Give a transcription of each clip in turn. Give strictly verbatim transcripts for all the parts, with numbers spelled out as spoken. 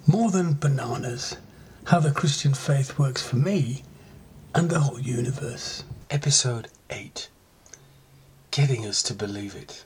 More than bananas, how the Christian faith works for me and the whole universe. Episode eight. Getting us to believe it.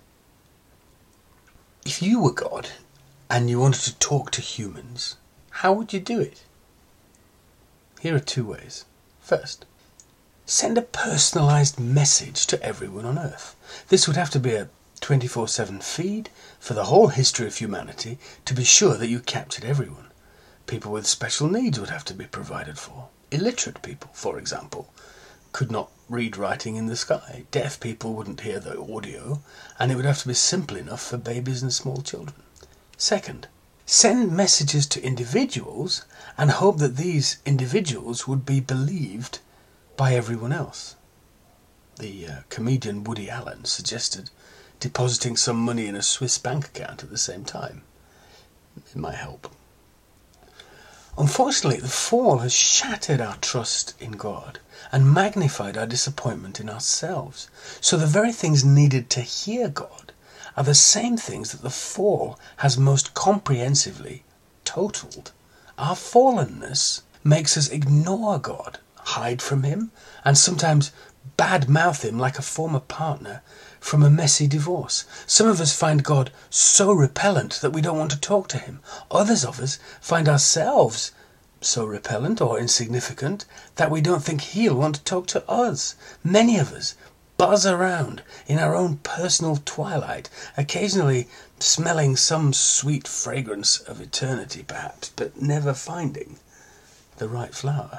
If you were God and you wanted to talk to humans, how would you do it? Here are two ways. First, send a personalised message to everyone on Earth. This would have to be a twenty-four seven feed for the whole history of humanity to be sure that you captured everyone. People with special needs would have to be provided for. Illiterate people, for example, could not read writing in the sky. Deaf people wouldn't hear the audio, and it would have to be simple enough for babies and small children. Second, send messages to individuals and hope that these individuals would be believed by everyone else. The uh, comedian Woody Allen suggested depositing some money in a Swiss bank account at the same time. It might help. Unfortunately, the fall has shattered our trust in God and magnified our disappointment in ourselves. So the very things needed to hear God are the same things that the fall has most comprehensively totaled. Our fallenness makes us ignore God, hide from him, and sometimes bad-mouth him like a former partner from a messy divorce. Some of us find God so repellent that we don't want to talk to him. Others of us find ourselves so repellent or insignificant that we don't think he'll want to talk to us. Many of us buzz around in our own personal twilight, occasionally smelling some sweet fragrance of eternity perhaps, but never finding the right flower.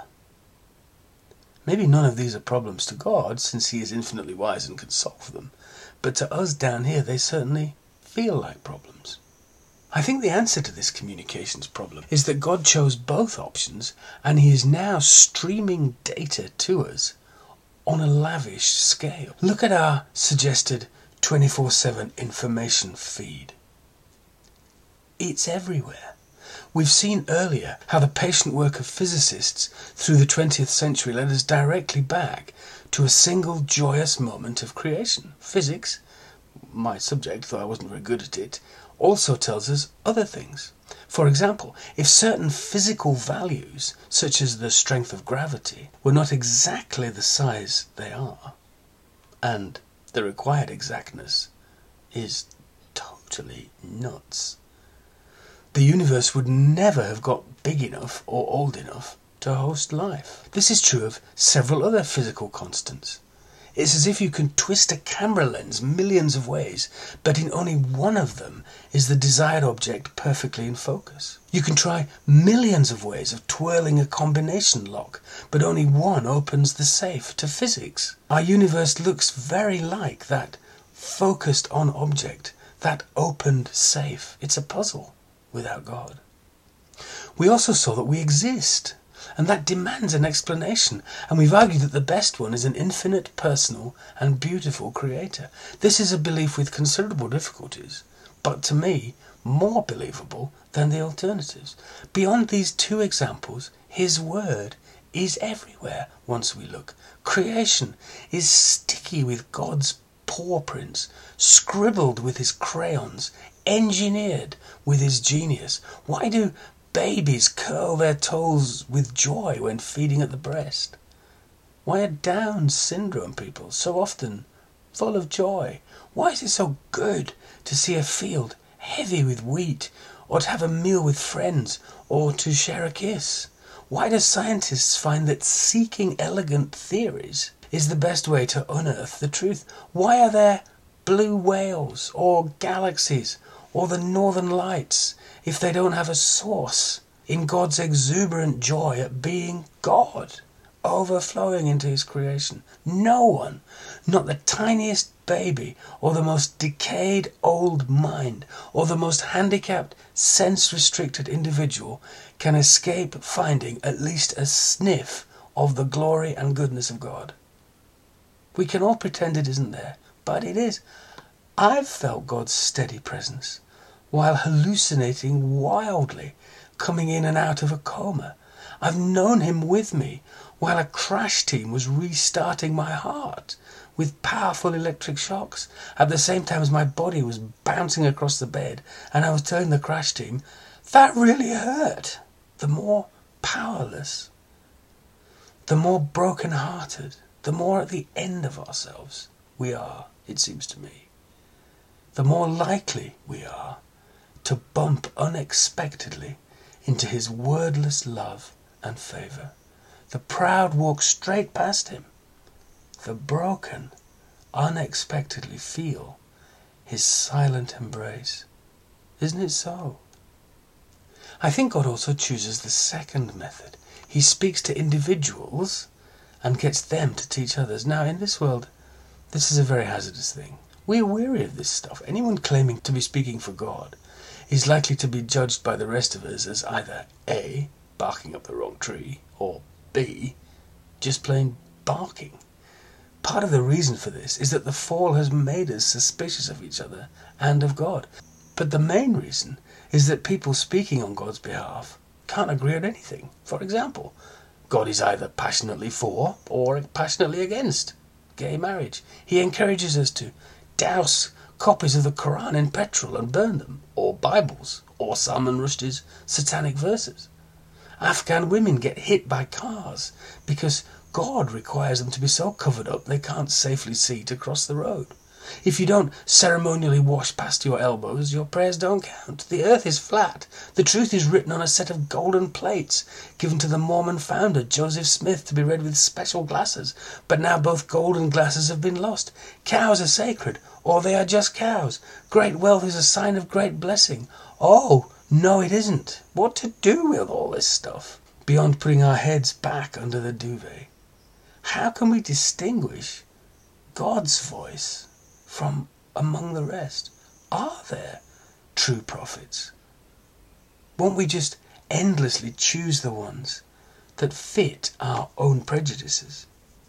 Maybe none of these are problems to God, since he is infinitely wise and can solve them, but to us down here they certainly feel like problems. I think the answer to this communications problem is that God chose both options, and he is now streaming data to us on a lavish scale. Look at our suggested twenty-four seven information feed. It's everywhere. We've seen earlier how the patient work of physicists through the twentieth century led us directly back to a single joyous moment of creation. Physics, my subject, though I wasn't very good at it, also tells us other things. For example, if certain physical values, such as the strength of gravity, were not exactly the size they are, and the required exactness is totally nuts, the universe would never have got big enough or old enough to host life. This is true of several other physical constants. It's as if you can twist a camera lens millions of ways, but in only one of them is the desired object perfectly in focus. You can try millions of ways of twirling a combination lock, but only one opens the safe to physics. Our universe looks very like that focused on object, that opened safe. It's a puzzle without God. We also saw that we exist, and that demands an explanation, and we've argued that the best one is an infinite, personal, and beautiful creator. This is a belief with considerable difficulties, but to me, more believable than the alternatives. Beyond these two examples, his word is everywhere once we look. Creation is sticky with God's paw prints, scribbled with his crayons, engineered with his genius. Why do babies curl their toes with joy when feeding at the breast? Why are Down syndrome people so often full of joy? Why is it so good to see a field heavy with wheat, or to have a meal with friends, or to share a kiss? Why do scientists find that seeking elegant theories is the best way to unearth the truth? Why are there blue whales, or galaxies, or the northern lights, if they don't have a source in God's exuberant joy at being God, overflowing into his creation? No one, not the tiniest baby, or the most decayed old mind, or the most handicapped, sense-restricted individual, can escape finding at least a sniff of the glory and goodness of God. We can all pretend it isn't there, but it is. I've felt God's steady presence while hallucinating wildly, coming in and out of a coma. I've known him with me while a crash team was restarting my heart with powerful electric shocks, at the same time as my body was bouncing across the bed, and I was telling the crash team, that really hurt. The more powerless, the more broken-hearted, the more at the end of ourselves we are, it seems to me, the more likely we are to bump unexpectedly into his wordless love and favour. The proud walk straight past him. The broken unexpectedly feel his silent embrace. Isn't it so? I think God also chooses the second method. He speaks to individuals and gets them to teach others. Now, in this world, this is a very hazardous thing. We are weary of this stuff. Anyone claiming to be speaking for God is likely to be judged by the rest of us as either A, barking up the wrong tree, or B, just plain barking. Part of the reason for this is that the fall has made us suspicious of each other and of God. But the main reason is that people speaking on God's behalf can't agree on anything. For example, God is either passionately for or passionately against gay marriage. He encourages us to douse copies of the Quran in petrol and burn them, or Bibles, or Salman Rushdie's satanic verses. Afghan women get hit by cars because God requires them to be so covered up they can't safely see to cross the road. If you don't ceremonially wash past your elbows, your prayers don't count. The earth is flat. The truth is written on a set of golden plates given to the Mormon founder, Joseph Smith, to be read with special glasses. But now both golden glasses have been lost. Cows are sacred, or they are just cows. Great wealth is a sign of great blessing. Oh, no it isn't. What to do with all this stuff? Beyond putting our heads back under the duvet. How can we distinguish God's voice from among the rest? Are there true prophets? Won't we just endlessly choose the ones that fit our own prejudices?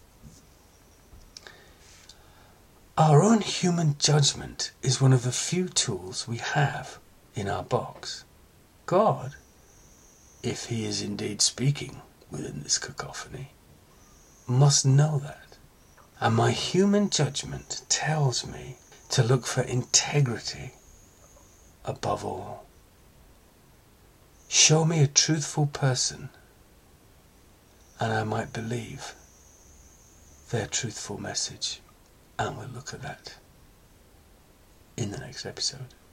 Our own human judgment is one of the few tools we have in our box. God, if he is indeed speaking within this cacophony, must know that. And my human judgment tells me to look for integrity above all. Show me a truthful person, and I might believe their truthful message. And we'll look at that in the next episode.